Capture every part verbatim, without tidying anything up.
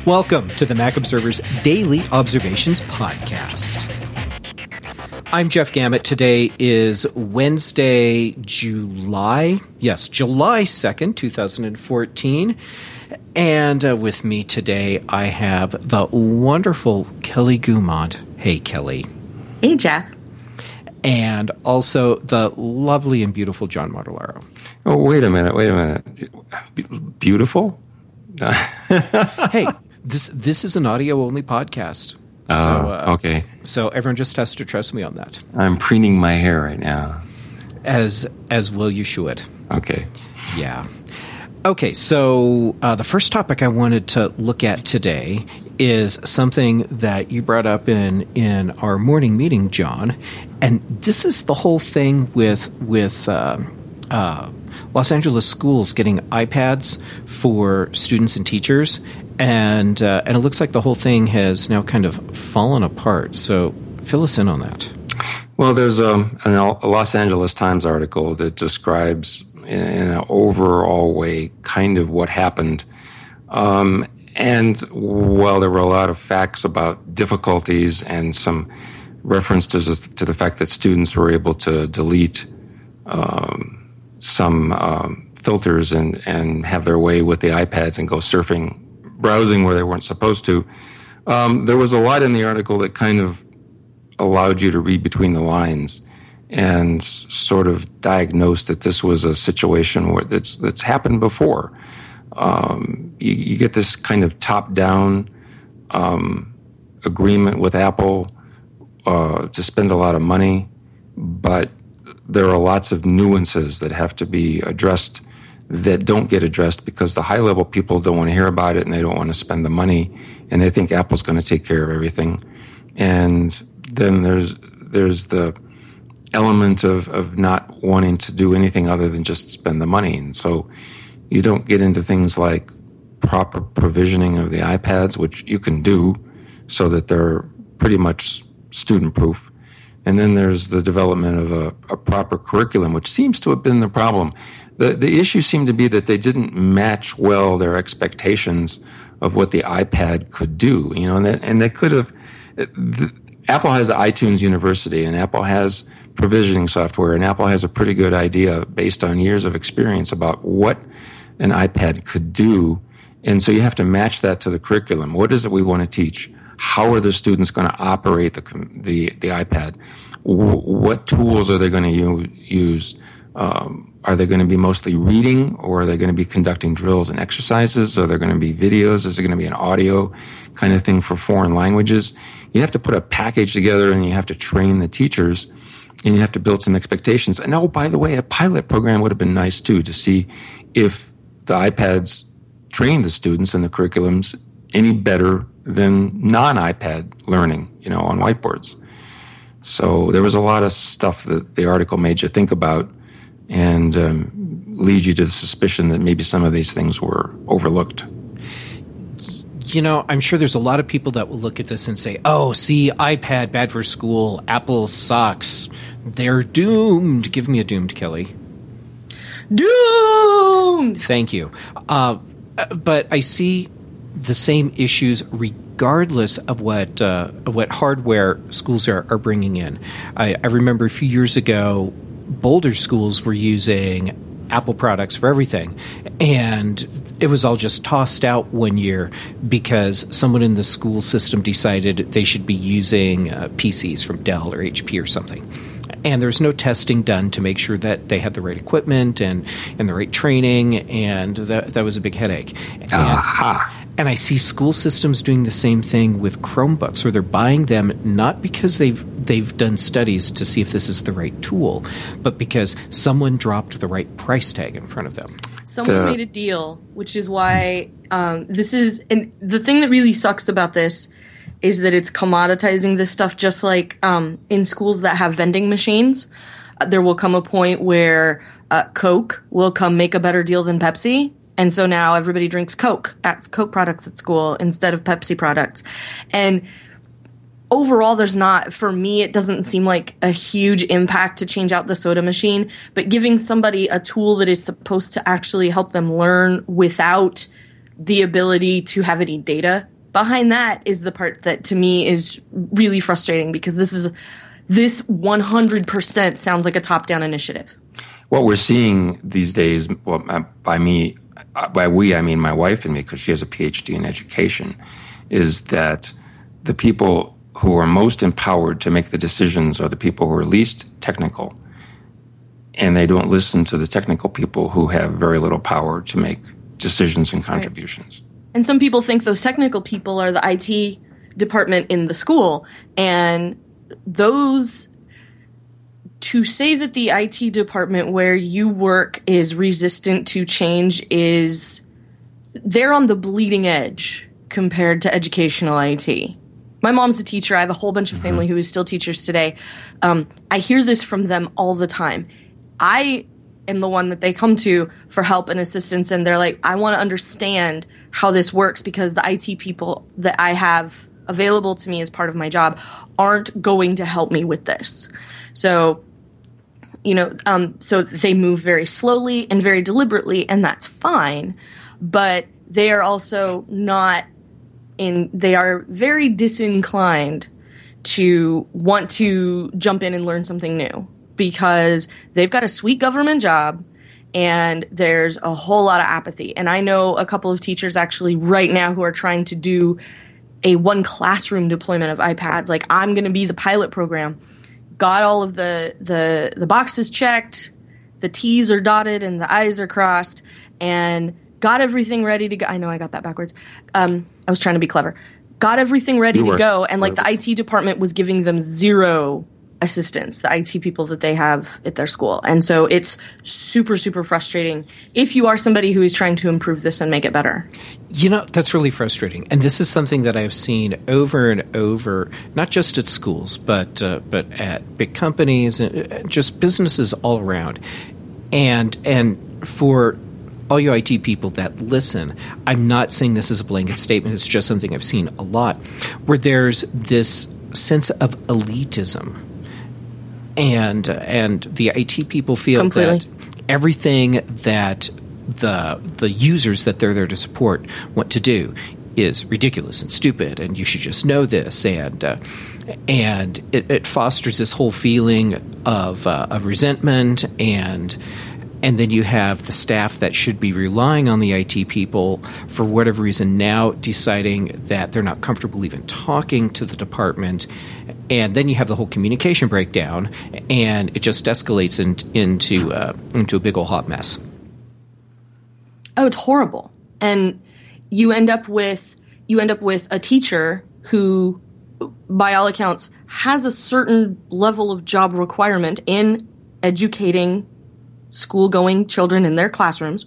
Welcome to the Mac Observer's Daily Observations Podcast. I'm Jeff Gamet. Today is Wednesday, July, yes, July second, twenty fourteen. And uh, with me today, I have the wonderful Kelly Goumont. Hey, Kelly. Hey, Jeff. And also the lovely and beautiful John Martellaro. Oh, wait a minute, wait a minute. Be- beautiful? Hey, this this is an audio-only podcast. Oh, so, uh, okay. So everyone just has to trust me on that. I'm preening my hair right now. As as well you should. Okay. Yeah. Okay, so uh, the first topic I wanted to look at today is something that you brought up in, in our morning meeting, John, and this is the whole thing with with uh, uh, Los Angeles schools getting iPads for students and teachers, and uh, and it looks like the whole thing has now kind of fallen apart. So fill us in on that. Well, there's um, a Los Angeles Times article that describes in an overall way kind of what happened. Um, and while there were a lot of facts about difficulties and some references to the fact that students were able to delete um, some um, filters and, and have their way with the iPads and go surfing, browsing where they weren't supposed to, um, there was a lot in the article that kind of allowed you to read between the lines and sort of diagnose that this was a situation where that's that's happened before. Um, you, you get this kind of top-down um, agreement with Apple uh, to spend a lot of money, but there are lots of nuances that have to be addressed that don't get addressed because the high-level people don't want to hear about it and they don't want to spend the money, and they think Apple's going to take care of everything. And then there's there's the element of, of not wanting to do anything other than just spend the money. And so you don't get into things like proper provisioning of the iPads, which you can do so that they're pretty much student-proof. And then there's the development of a, a proper curriculum, which seems to have been the problem. The, the issue seemed to be that they didn't match well their expectations of what the iPad could do, you know, and that, and they could have... The, Apple has iTunes University, and Apple has provisioning software, and Apple has a pretty good idea based on years of experience about what an iPad could do. And so you have to match that to the curriculum. What is it we want to teach? How are the students going to operate the the, the iPad? W- what tools are they going to u- use? Um, are they going to be mostly reading, or are they going to be conducting drills and exercises? Are there going to be videos? Is it going to be an audio kind of thing for foreign languages? You have to put a package together, and you have to train the teachers, and you have to build some expectations. And oh, by the way, a pilot program would have been nice too, to see if the iPads train the students and the curriculums any better than non-iPad learning, you know, on whiteboards. So there was a lot of stuff that the article made you think about and um, lead you to the suspicion that maybe some of these things were overlooked. You know, I'm sure there's a lot of people that will look at this and say, oh, see, iPad, bad for school, Apple sucks, they're doomed. Give me a doomed, Kelly. Doomed! Thank you. Uh, but I see the same issues regardless of what uh, of what hardware schools are, are bringing in. I, I remember a few years ago, Boulder schools were using Apple products for everything, and it was all just tossed out one year because someone in the school system decided they should be using uh, P Cs from Dell or H P or something. And there's no testing done to make sure that they had the right equipment and, and the right training, and that, that was a big headache. And, Aha. and I see school systems doing the same thing with Chromebooks, where they're buying them not because they've they've done studies to see if this is the right tool, but because someone dropped the right price tag in front of them. Someone The- made a deal, which is why um, this is – and the thing that really sucks about this is that it's commoditizing this stuff, just like um, in schools that have vending machines. Uh, there will come a point where uh, Coke will come make a better deal than Pepsi. And so now everybody drinks Coke at Coke products at school instead of Pepsi products. And overall, there's not, for me, it doesn't seem like a huge impact to change out the soda machine, but giving somebody a tool that is supposed to actually help them learn without the ability to have any data behind that is the part that to me is really frustrating, because this is this one hundred percent sounds like a top-down initiative. What we're seeing these days, well, by me, by we, I mean my wife and me, because she has a P H D in education, is that the people who are most empowered to make the decisions are the people who are least technical, and they don't listen to the technical people who have very little power to make decisions and contributions. Right. And some people think those technical people are the I T department in the school, and those, to say that the I T department where you work is resistant to change is, they're on the bleeding edge compared to educational I T. My mom's a teacher. I have a whole bunch of family who is still teachers today. Um, I hear this from them all the time. I am the one that they come to for help and assistance, and they're like, I want to understand how this works, because the I T people that I have available to me as part of my job aren't going to help me with this. So, you know, um, so they move very slowly and very deliberately, and that's fine. But they are also not in, they are very disinclined to want to jump in and learn something new, because they've got a sweet government job and there's a whole lot of apathy. And I know a couple of teachers actually right now who are trying to do a one classroom deployment of iPads. Like, I'm going to be the pilot program. Got all of the, the, the boxes checked, the T's are dotted and the I's are crossed, and got everything ready to go. I know I got that backwards. Um, I was trying to be clever. Got everything ready to go, and like the I T department was giving them zero assistance, the I T people that they have at their school. And so it's super, super frustrating if you are somebody who is trying to improve this and make it better. You know, that's really frustrating. And this is something that I've seen over and over, not just at schools, but uh, but at big companies and just businesses all around. And and for all you I T people that listen, I'm not saying this as a blanket statement. It's just something I've seen a lot, where there's this sense of elitism. And uh, and the I T people feel Completely. that everything that the the users that they're there to support want to do is ridiculous and stupid, and you should just know this. And uh, and it, it fosters this whole feeling of uh, of resentment, and and then you have the staff that should be relying on the I T people for whatever reason now deciding that they're not comfortable even talking to the department. And then you have the whole communication breakdown, and it just escalates in, into uh, into a big old hot mess. Oh, it's horrible. And you end up with you end up with a teacher who, by all accounts, has a certain level of job requirement in educating school-going children in their classrooms,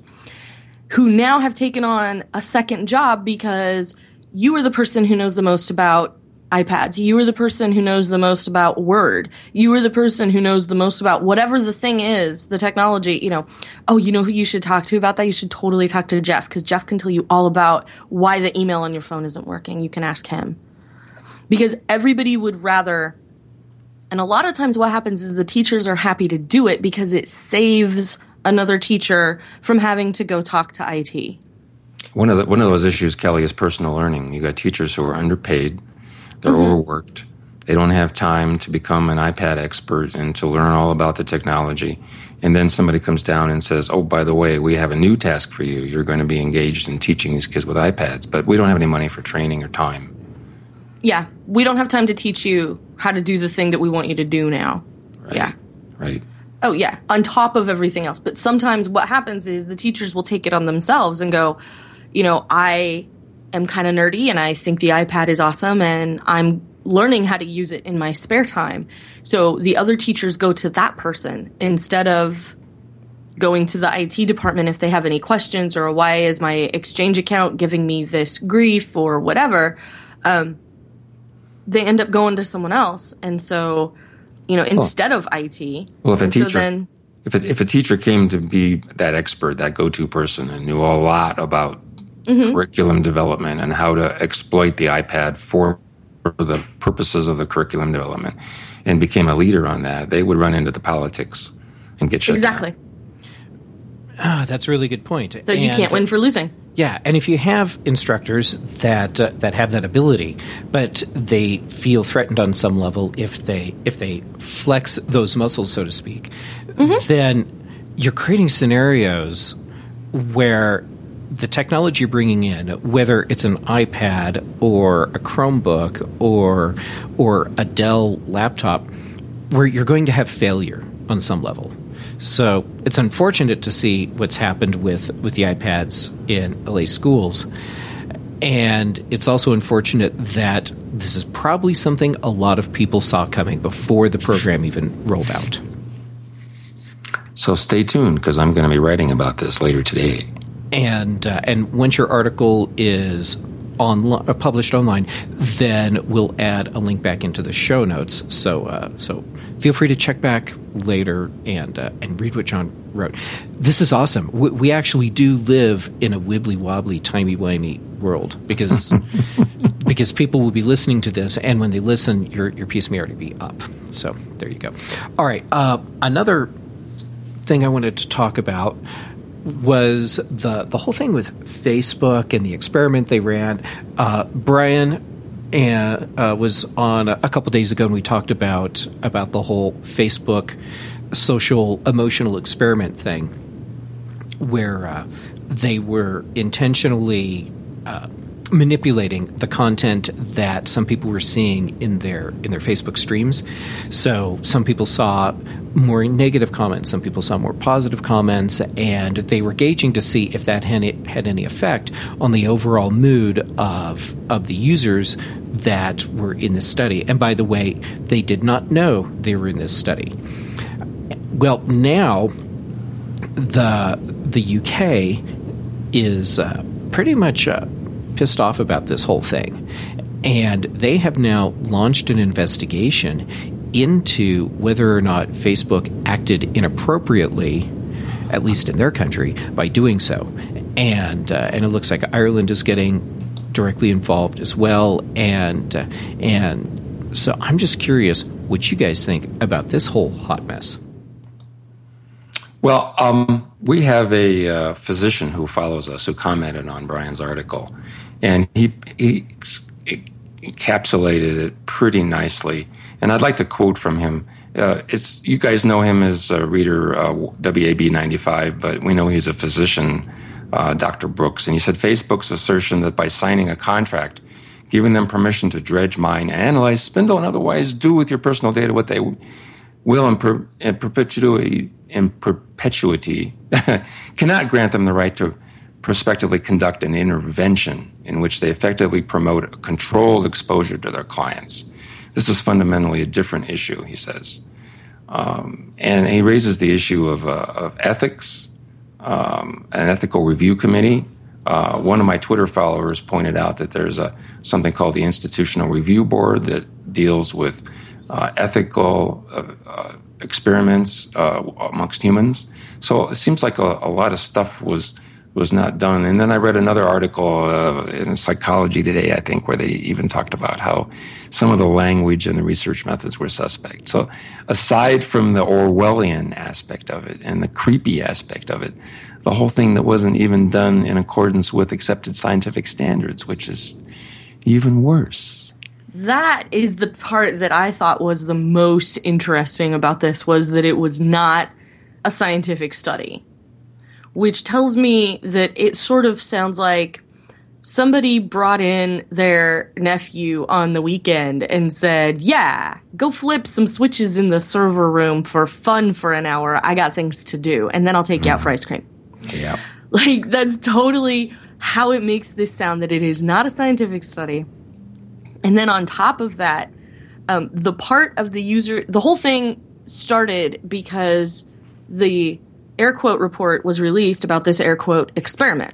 who now have taken on a second job because you are the person who knows the most about iPads. You are the person who knows the most about Word. You are the person who knows the most about whatever the thing is, the technology, you know. Oh, you know who you should talk to about that? You should totally talk to Jeff, because Jeff can tell you all about why the email on your phone isn't working. You can ask him. Because everybody would rather, and a lot of times what happens is the teachers are happy to do it because it saves another teacher from having to go talk to I T. One of the, one of those issues, Kelly, is personal learning. You got teachers who are underpaid. They're mm-hmm. overworked. They don't have time to become an iPad expert and to learn all about the technology. And then somebody comes down and says, oh, by the way, we have a new task for you. You're going to be engaged in teaching these kids with iPads, but we don't have any money for training or time. Yeah, we don't have time to teach you how to do the thing that we want you to do now. Right. Yeah. Right. Oh, yeah, on top of everything else. But sometimes what happens is the teachers will take it on themselves and go, you know, I am kind of nerdy and I think the iPad is awesome and I'm learning how to use it in my spare time. So the other teachers go to that person instead of going to the I T department if they have any questions, or why is my Exchange account giving me this grief or whatever. Um, they end up going to someone else. And so, you know, instead well, of I T. Well, if a teacher, so then, if a, if a teacher came to be that expert, that go-to person, and knew a lot about mm-hmm. curriculum development and how to exploit the iPad for the purposes of the curriculum development, and became a leader on that, they would run into the politics and get shut exactly. down. Ah, that's a really good point. So and, you can't win for losing. Yeah, and if you have instructors that uh, that have that ability, but they feel threatened on some level if they if they flex those muscles, so to speak, mm-hmm. then you're creating scenarios where the technology you're bringing in, whether it's an iPad or a Chromebook or or a Dell laptop, where you're going to have failure on some level. So it's unfortunate to see what's happened with, with the iPads in L A schools. And it's also unfortunate that this is probably something a lot of people saw coming before the program even rolled out. So stay tuned, because I'm going to be writing about this later today. And uh, and once your article is on, uh, published online, then we'll add a link back into the show notes. So uh, so feel free to check back later and uh, and read what John wrote. This is awesome. We, we actually do live in a wibbly wobbly, timey wimey world, because because people will be listening to this, and when they listen, your your piece may already be up. So there you go. All right, uh, another thing I wanted to talk about was the the whole thing with Facebook and the experiment they ran. Uh, Brian and, uh, was on a, a couple days ago, and we talked about about the whole Facebook social emotional experiment thing, where uh, they were intentionally uh, manipulating the content that some people were seeing in their in their Facebook streams. So some people saw more negative comments, some people saw more positive comments, and they were gauging to see if that had, had any effect on the overall mood of of the users that were in this study. And by the way, they did not know they were in this study. Well, now the the U K is uh, pretty much uh, pissed off about this whole thing, and they have now launched an investigation into whether or not Facebook acted inappropriately, at least in their country, by doing so. And uh, and it looks like Ireland is getting directly involved as well. And uh, and so I'm just curious what you guys think about this whole hot mess. Well, um, we have a uh, physician who follows us who commented on Brian's article, and he, he encapsulated it pretty nicely. And I'd like to quote from him. Uh, it's you guys know him as a reader, uh, W A B ninety-five, but we know he's a physician, uh, Doctor Brooks. And he said, Facebook's assertion that by signing a contract, giving them permission to dredge, mine, analyze, spindle, and otherwise do with your personal data what they will in, per, in perpetuity, in perpetuity cannot grant them the right to prospectively conduct an intervention in which they effectively promote a controlled exposure to their clients. This is fundamentally a different issue, he says. Um, and he raises the issue of, uh, of ethics, um, an ethical review committee. Uh, one of my Twitter followers pointed out that there's a something called the Institutional Review Board that deals with uh, ethical uh, uh, experiments uh, amongst humans. So it seems like a, a lot of stuff was was not done. And then I read another article uh, in Psychology Today, I think, where they even talked about how some of the language and the research methods were suspect. So aside from the Orwellian aspect of it and the creepy aspect of it, the whole thing that wasn't even done in accordance with accepted scientific standards, which is even worse. That is the part that I thought was the most interesting about this, was that it was not a scientific study, which tells me that it sort of sounds like somebody brought in their nephew on the weekend and said, yeah, go flip some switches in the server room for fun for an hour. I got things to do. And then I'll take you out for ice cream. Yeah. Like, that's totally how it makes this sound, that it is not a scientific study. And then on top of that, um, the part of the user, the whole thing started because the air quote report was released about this air quote experiment.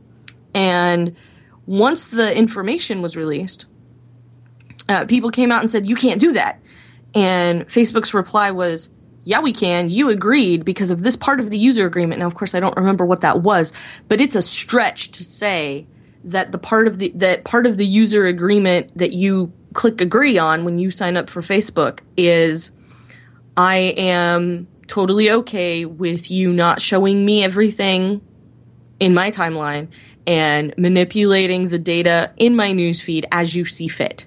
And once the information was released, uh, people came out and said, you can't do that. And Facebook's reply was, yeah, we can. You agreed because of this part of the user agreement. Now, of course, I don't remember what that was, but it's a stretch to say that the part of the that part of the user agreement that you click agree on when you sign up for Facebook is, I am totally okay with you not showing me everything in my timeline, and manipulating the data in my newsfeed as you see fit.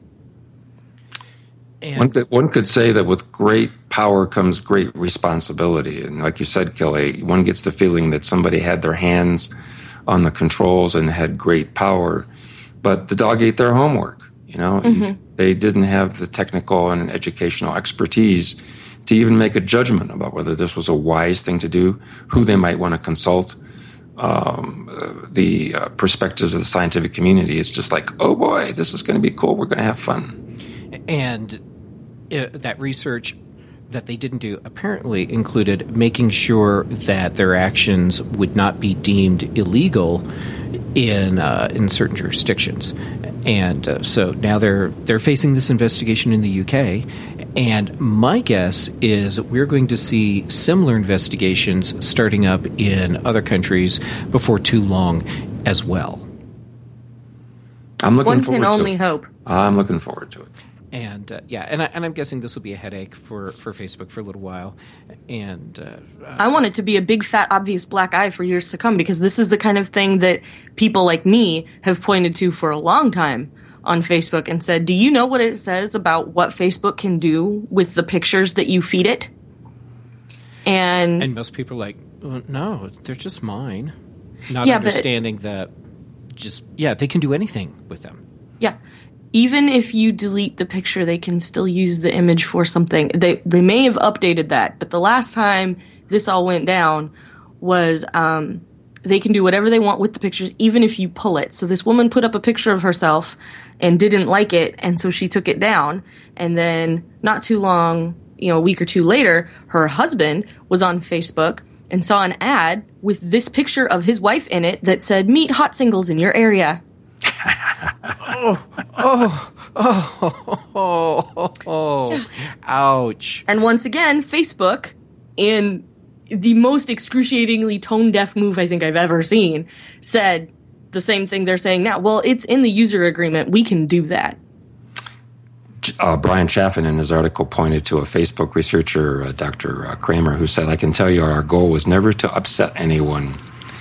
And one could, one could say that with great power comes great responsibility. And like you said, Kelly, one gets the feeling that somebody had their hands on the controls and had great power, but the dog ate their homework. You know, mm-hmm. They didn't have the technical and educational expertise to even make a judgment about whether this was a wise thing to do, who they might want to consult, um, uh, the uh, perspectives of the scientific community. It's just like, oh boy, this is going to be cool. We're going to have fun. And uh, that research that they didn't do apparently included making sure that their actions would not be deemed illegal in uh, in certain jurisdictions. And uh, so now they're they're facing this investigation in the U K. And my guess is we're going to see similar investigations starting up in other countries before too long as well. I'm looking One forward can to only it. hope. I'm looking forward to it. And uh, yeah, and, I, and I'm guessing this will be a headache for, for Facebook for a little while. And uh, I want it to be a big, fat, obvious black eye for years to come, because this is the kind of thing that people like me have pointed to for a long time on Facebook and said, do you know what it says about what Facebook can do with the pictures that you feed it? And and most people are like, well, no, they're just mine. Not yeah, understanding but, that just, yeah, they can do anything with them. Yeah. Even if you delete the picture, they can still use the image for something. They they may have updated that, but the last time this all went down was um, they can do whatever they want with the pictures, even if you pull it. So this woman put up a picture of herself and didn't like it, and so she took it down. And then not too long, you know, a week or two later, her husband was on Facebook and saw an ad with this picture of his wife in it that said, "Meet hot singles in your area." oh, oh, oh, oh, oh, yeah. Ouch. And once again, Facebook, in the most excruciatingly tone-deaf move I think I've ever seen, said the same thing they're saying now. Well, it's in the user agreement. We can do that. Uh, Brian Chaffin in his article pointed to a Facebook researcher, uh, Doctor Uh, Kramer, who said, I can tell you our goal was never to upset anyone.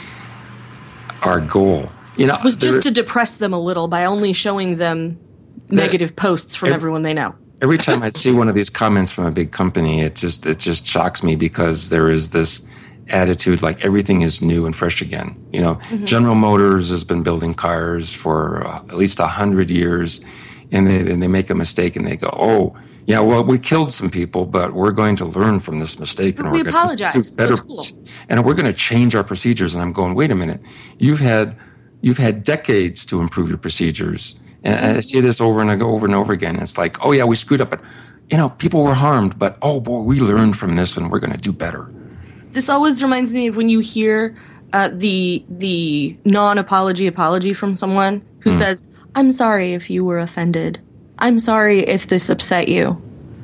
Our goal You know, was just to depress them a little by only showing them negative the, posts from every, everyone they know. Every time I see one of these comments from a big company, it just it just shocks me, because there is this attitude like everything is new and fresh again. You know, mm-hmm. General Motors has been building cars for uh, at least a hundred years, and they and they make a mistake and they go, "Oh, yeah, well, we killed some people, but we're going to learn from this mistake, and we we're apologize. going to do better, so cool. and we're going to change our procedures." And I'm going, "Wait a minute, you've had." You've had decades to improve your procedures. And I see this over and over and over again. It's like, oh, yeah, we screwed up, but, you know, people were harmed. But, oh, boy, we learned from this, and we're going to do better. This always reminds me of when you hear uh, the the non-apology apology from someone who mm. says, I'm sorry if you were offended. I'm sorry if this upset you.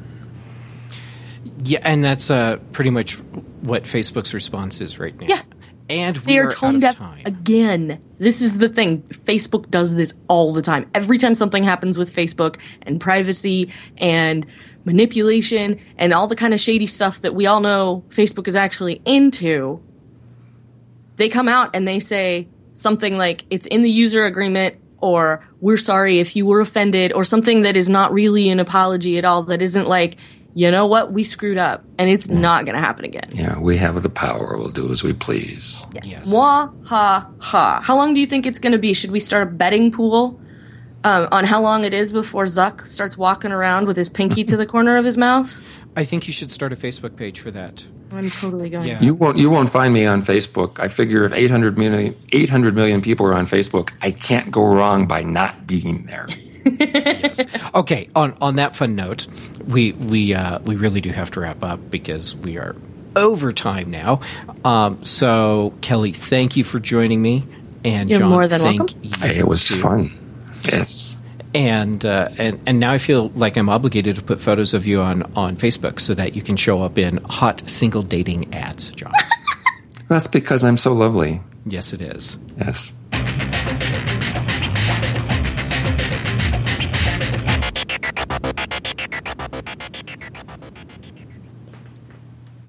Yeah, and that's uh, pretty much what Facebook's response is right now. Yeah. And we they are, are tone deaf time. Again. This is the thing. Facebook does this all the time. Every time something happens with Facebook and privacy and manipulation and all the kind of shady stuff that we all know Facebook is actually into, they come out and they say something like, it's in the user agreement, or we're sorry if you were offended, or something that is not really an apology at all, that isn't like, you know what, we screwed up, and it's yeah. not going to happen again. Yeah, we have the power. We'll do as we please. Yeah. Yes. Mwah, ha, ha. How long do you think it's going to be? Should we start a betting pool um, on how long it is before Zuck starts walking around with his pinky to the corner of his mouth? I think you should start a Facebook page for that. I'm totally going yeah. to. You won't, you won't find me on Facebook. I figure if eight hundred million, eight hundred million people are on Facebook, I can't go wrong by not being there. Yes. Okay. On on that fun note, we we uh, we really do have to wrap up because we are over time now. Um, so Kelly, thank you for joining me, and You're John, more than thank welcome. you. Hey, it was too. fun. Yes. And uh, and and now I feel like I'm obligated to put photos of you on, on Facebook so that you can show up in hot single dating ads, John. That's because I'm so lovely. Yes, it is. Yes.